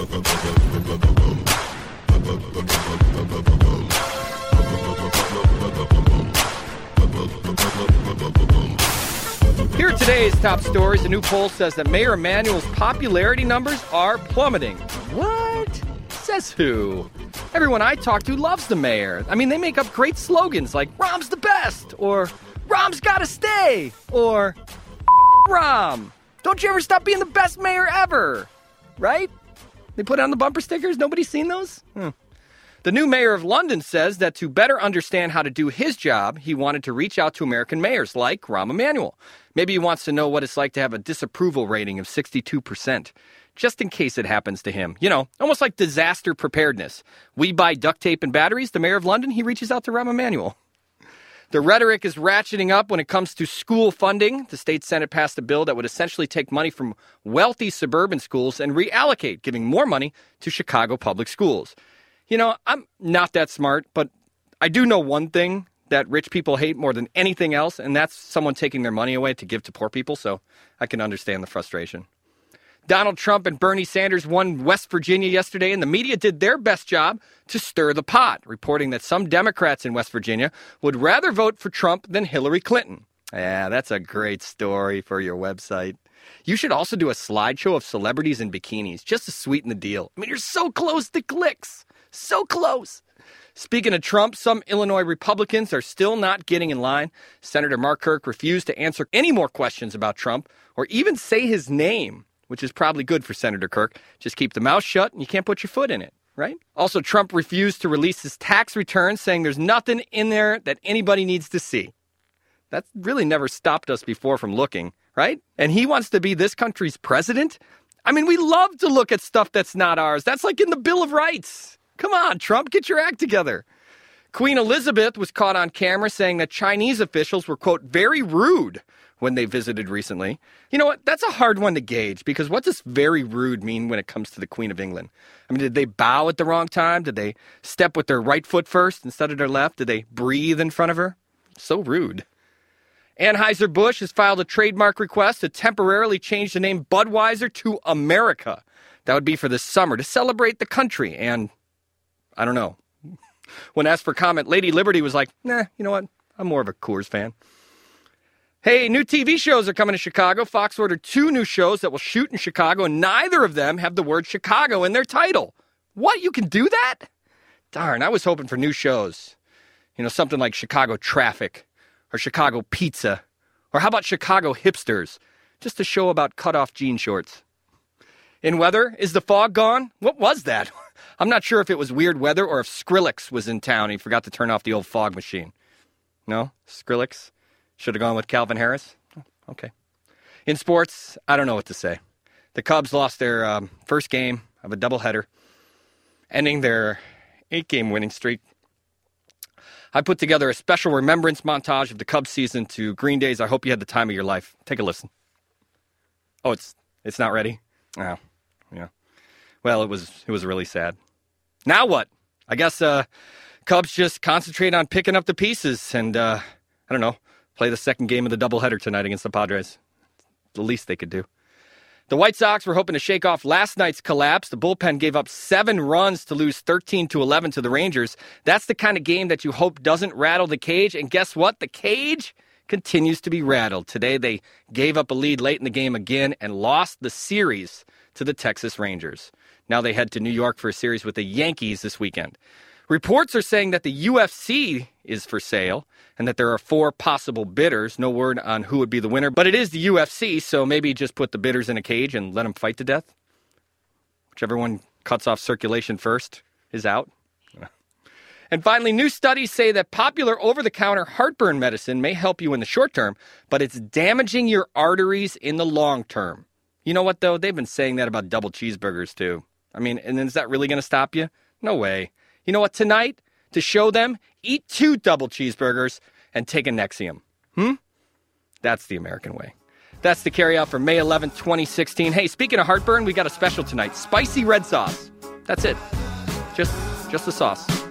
Here are today's top stories. A new poll says that Mayor Emanuel's popularity numbers are plummeting. What? Says who? Everyone I talk to loves the mayor. I mean, they make up great slogans like Rahm's the best, or Rahm's gotta stay, or Rahm. Don't you ever stop being the best mayor ever, right? They put on the bumper stickers. Nobody's seen those? The new mayor of London says that to better understand how to do his job, he wanted to reach out to American mayors like Rahm Emanuel. Maybe he wants to know what it's like to have a disapproval rating of 62%, just in case it happens to him. You know, almost like disaster preparedness. We buy duct tape and batteries. The mayor of London, he reaches out to Rahm Emanuel. The rhetoric is ratcheting up when it comes to school funding. The state Senate passed a bill that would essentially take money from wealthy suburban schools and reallocate, giving more money to Chicago public schools. You know, I'm not that smart, but I do know one thing that rich people hate more than anything else, and that's someone taking their money away to give to poor people, so I can understand the frustration. Donald Trump and Bernie Sanders won West Virginia yesterday, and the media did their best job to stir the pot, reporting that some Democrats in West Virginia would rather vote for Trump than Hillary Clinton. Yeah, that's a great story for your website. You should also do a slideshow of celebrities in bikinis, just to sweeten the deal. I mean, you're so close to clicks. So close. Speaking of Trump, some Illinois Republicans are still not getting in line. Senator Mark Kirk refused to answer any more questions about Trump or even say his name, which is probably good for Senator Kirk. Just keep the mouth shut and you can't put your foot in it, right? Also, Trump refused to release his tax returns, saying there's nothing in there that anybody needs to see. That's really never stopped us before from looking, right? And he wants to be this country's president? I mean, we love to look at stuff that's not ours. That's like in the Bill of Rights. Come on, Trump, get your act together. Queen Elizabeth was caught on camera saying that Chinese officials were, quote, very rude when they visited recently. You know what? That's a hard one to gauge, because what does very rude mean when it comes to the Queen of England? I mean, did they bow at the wrong time? Did they step with their right foot first instead of their left? Did they breathe in front of her? So rude. Anheuser-Busch has filed a trademark request to temporarily change the name Budweiser to America. That would be for this summer to celebrate the country and... I don't know. When asked for comment, Lady Liberty was like, nah, you know what? I'm more of a Coors fan. Hey, new TV shows are coming to Chicago. Fox ordered 2 new shows that will shoot in Chicago, and neither of them have the word Chicago in their title. What? You can do that? Darn, I was hoping for new shows. You know, something like Chicago Traffic or Chicago Pizza. Or how about Chicago Hipsters? Just a show about cut-off jean shorts. In weather, is the fog gone? What was that? I'm not sure if it was weird weather or if Skrillex was in town and he forgot to turn off the old fog machine. No? Skrillex? Should have gone with Calvin Harris? Okay. In sports, I don't know what to say. The Cubs lost their first game of a doubleheader, ending their 8-game winning streak. I put together a special remembrance montage of the Cubs season to Green Day's I Hope You Had the Time of Your Life. Take a listen. Oh, it's not ready? Oh, yeah. Well, it was really sad. Now what? I guess Cubs just concentrate on picking up the pieces and, I don't know, play the second game of the doubleheader tonight against the Padres. The least they could do. The White Sox were hoping to shake off last night's collapse. The bullpen gave up 7 runs to lose 13-11 to the Rangers. That's the kind of game that you hope doesn't rattle the cage. And guess what? The cage continues to be rattled. Today they gave up a lead late in the game again and lost the series to the Texas Rangers. Now they head to New York for a series with the Yankees this weekend. Reports are saying that the UFC is for sale and that there are 4 possible bidders. No word on who would be the winner, but it is the UFC, so maybe just put the bidders in a cage and let them fight to death. Whichever one cuts off circulation first is out. And finally, new studies say that popular over-the-counter heartburn medicine may help you in the short term, but it's damaging your arteries in the long term. You know what, though? They've been saying that about double cheeseburgers, too. I mean, and is that really going to stop you? No way. You know what? Tonight, to show them, eat 2 double cheeseburgers and take a Nexium. That's the American way. That's the carryout for May 11th, 2016. Hey, speaking of heartburn, we got a special tonight. Spicy red sauce. That's it. Just the sauce.